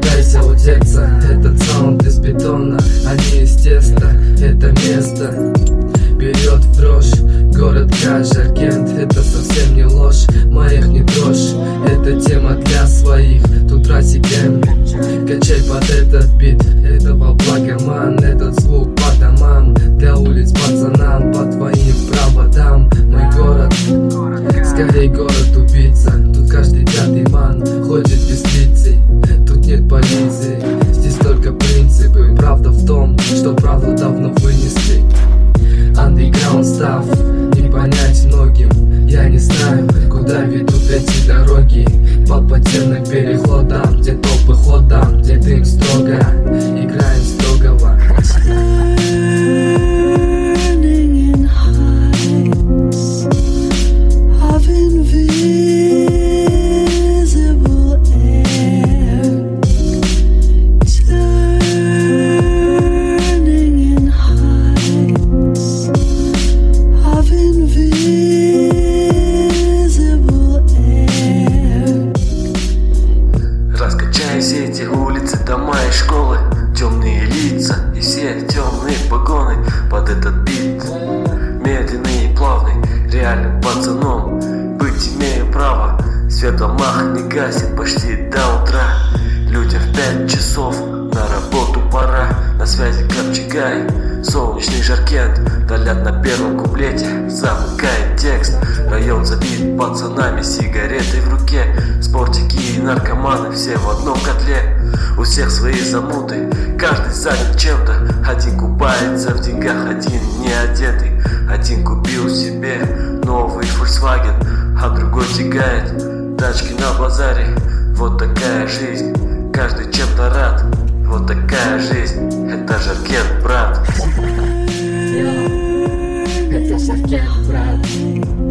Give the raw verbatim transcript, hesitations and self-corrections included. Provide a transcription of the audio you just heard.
Пытайся утерться, этот саунд из бетона, а не из теста. Это место берет в дрожь, город Жаркент, это совсем не ложь. Моих не трожь, это тема для своих. Тут рассекаем, качай под этот бит. Этого блага, ман, этот звук по домам. Для улиц пацанам, по твоим проводам. Мой город, скорей город-убийца. Тут каждый пятый ман ходит без лицей. Тут нет полиции, здесь только принципы. Правда в том, что правду давно вынесли. Underground став, не понять многим. Я не знаю, куда ведут эти дороги. По подземным переходам, где толпы ходам, где дым строго, играем строгого. Все эти улицы, дома и школы, темные лица и все темные погоны под этот бит. Медленный и плавный, реальным пацаном быть имею право. Свет в домах не гасит почти до утра. Людям в пять часов на работу пора. На связи Капчагай, солнечный Жаркент. Далят на первом куплете, замыкает текст. Район забит пацанами, сигареты в руке. Спортики и наркоманы, все в одном котле. У всех свои замуты, каждый занят чем-то. Один купается в деньгах, один не одетый. Один купил себе новый Volkswagen, а другой тягает тачки на базаре. Вот такая жизнь, каждый чем-то рад. Вот такая жизнь, это Жаркент, брат. Это Жаркент, брат.